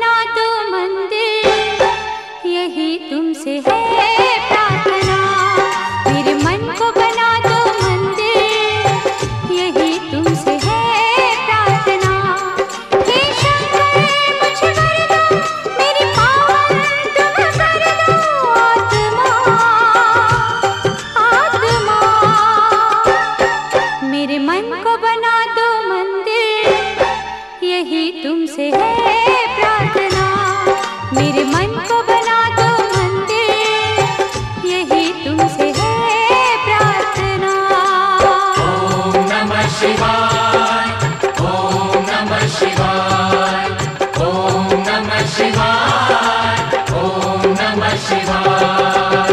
बना दो मंदिर, यही तुमसे है प्रार्थना। मेरे मन को बना दो मंदिर, यही तुमसे है प्रार्थना। हे शंकर मुझे वर दो, मेरी पावन तुम कर दो आत्मा आत्मा। मेरे मन को बना दो मंदिर, यही तुमसे है प्रार्थना। मेरे मन को बना दो मंदिर, यही तुमसे है प्रार्थना। ओम नमः शिवाय, ओम नमः शिवाय, ओम नमः शिवाय, ओम नमः शिवाय।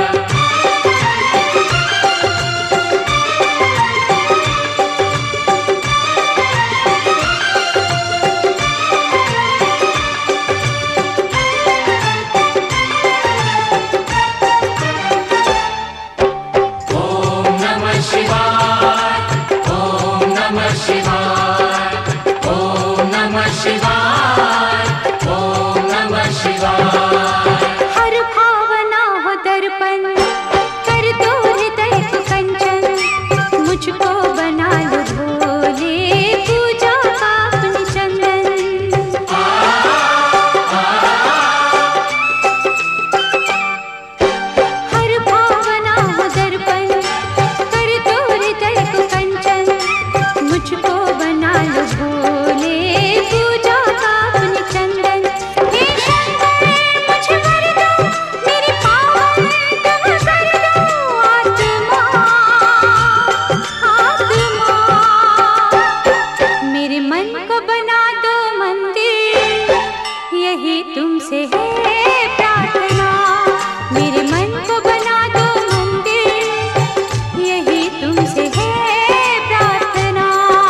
हर भावना हो दर्पण, कर दो हृदय को कंचन। मुझको बना लो भोले, पूजा का अपनी चंदन। हर भावना हो दर्पण, कर दो हृदय को कंचन। मुझको बना लो भोले, पूजा का अपनी चंदन। हे शंकर मुझे वर दो, मेरी पावन तुम कर दो आत्मा आत्मा। मेरे मन को बना दो मंदिर, यही तुमसे है प्रार्थना। मेरे मन को बना दो मंदिर, यही तुमसे है प्रार्थना।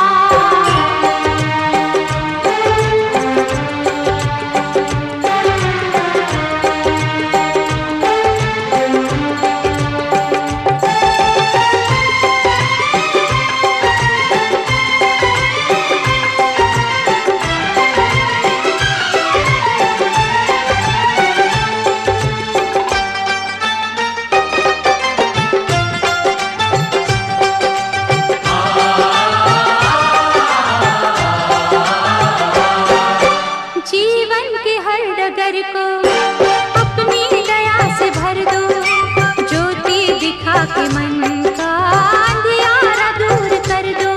जीवन की हर डगर को अपनी दया से भर दो। ज्योति दिखा के मन का अंधियारा दूर कर दो।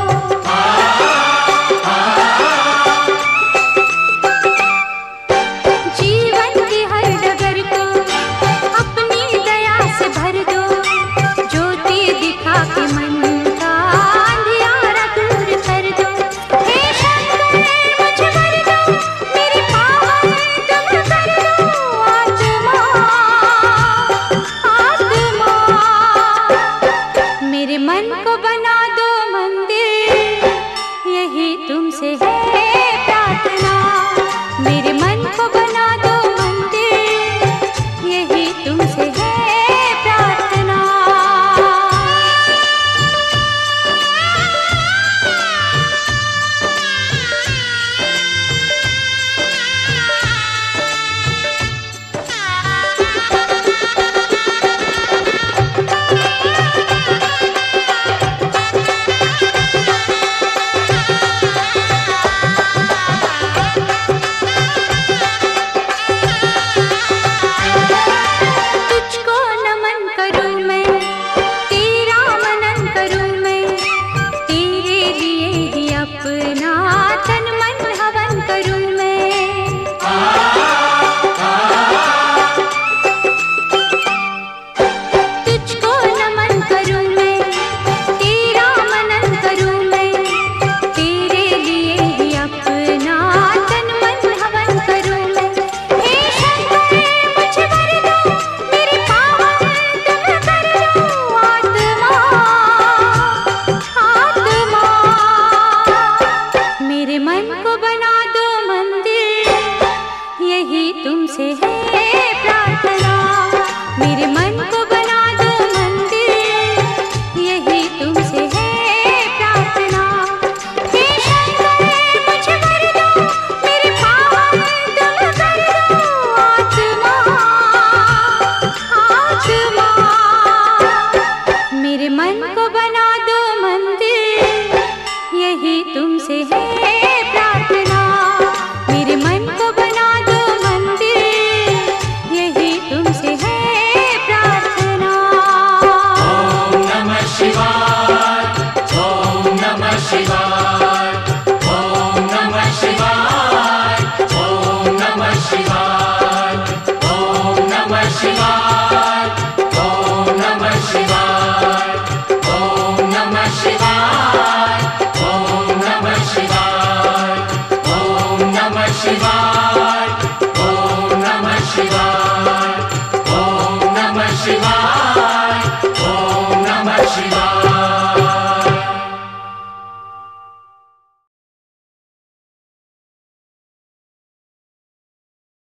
जीवन की हर डगर को अपनी दया से भर दो। ज्योति दिखा के मन का अंधियारा दूर कर दो। हे शंकर मुझे वर दो, मेरी पावन तुम कर दो आत्मा आत्मा। मेरे मन को बना दो मंदिर, यही तुमसे है प्रार्थना। मेरे मन को बना दो मंदिर, यही तुमसे है प्रार्थना। तुझको नमन करूं मैं, तेरा मनन करूं मैं। तेरे लिए ही अपना तन मन हवन करूं मैं। तुझको नमन करूं मैं, तेरा मनन करूं मैं। तेरे लिए ही अपना तन मन हवन करूं मैं। हे शंकर मुझे वर दो, मेरी पावन तुम कर दो आत्मा आत्मा। मेरे मन को बना दो मंदिर, यही तुमसे है प्रार्थना। मेरे मन को बना दो मंदिर, यही तुमसे है प्रार्थना। हे शंकर मुझे वर दो, मेरी पावन तुम कर शिवाय।